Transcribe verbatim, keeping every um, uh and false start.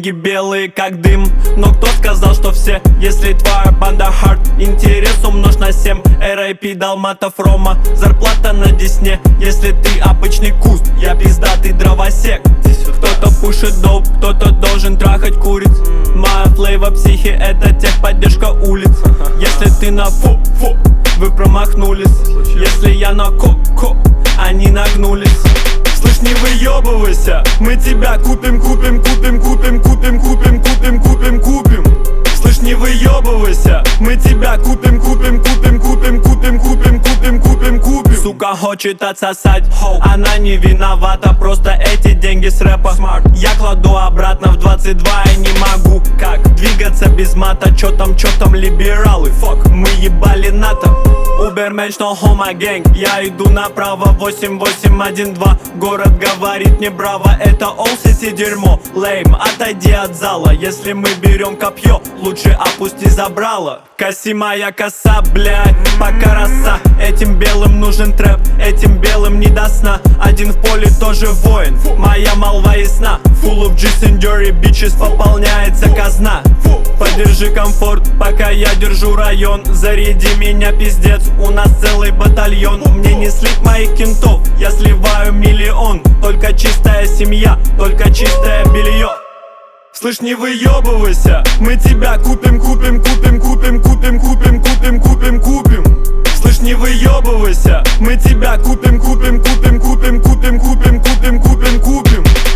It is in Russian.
деньги белые как дым. Но кто сказал, что все? Если твоя банда хард, интерес умножь на семь. эр ай пи Далматов Рома, зарплата на Десне. Если ты обычный куст, я пиздатый дровосек. Кто-то пушит доп, кто-то должен трахать куриц. Моя флейва психи, это техподдержка улиц. Если ты на фу-фу, вы промахнулись. Если я на ко-ко, они нагнулись. Слышь, не выебывайся, мы тебя купим, купим, купим, купим, купим, купим, купим, купим, купим. Слышь, не выебывайся, мы тебя купим, купим, купим, купим, купим, купим, купим, купим, купим. Сука хочет отсосать, она не виновата, просто эти деньги с рэпа. Я кладу обратно в двадцать два, я не могу как двигаться без мата. Чё там, чё там либералы, фок, мы ебали НАТО. Уберменш, но хома гэнг, я иду направо, восемь восемь один два. Город говорит мне браво, это All City дерьмо. Лейм, отойди от зала, если мы берем копье, лучше опусти забрало. Коси моя коса, блядь, пока роса. Этим белым нужен трэп, этим белым не до сна. Один в поле тоже воин, моя молва ясна. Full of G's and dirty bitches, пополняется казна. Подержи комфорт, пока я держу район. Заряди меня, пиздец, у нас целый батальон. Мне не слить моих кентов, я сливаю миллион. Только чистая семья, только чистое белье. Слышь, не выебывайся, мы тебя купим, купим, купим, купим, купим, купим, купим, купим, купим. Слышь, не выебывайся, мы тебя купим, купим, купим, купим, купим, купим, купим, купим, купим.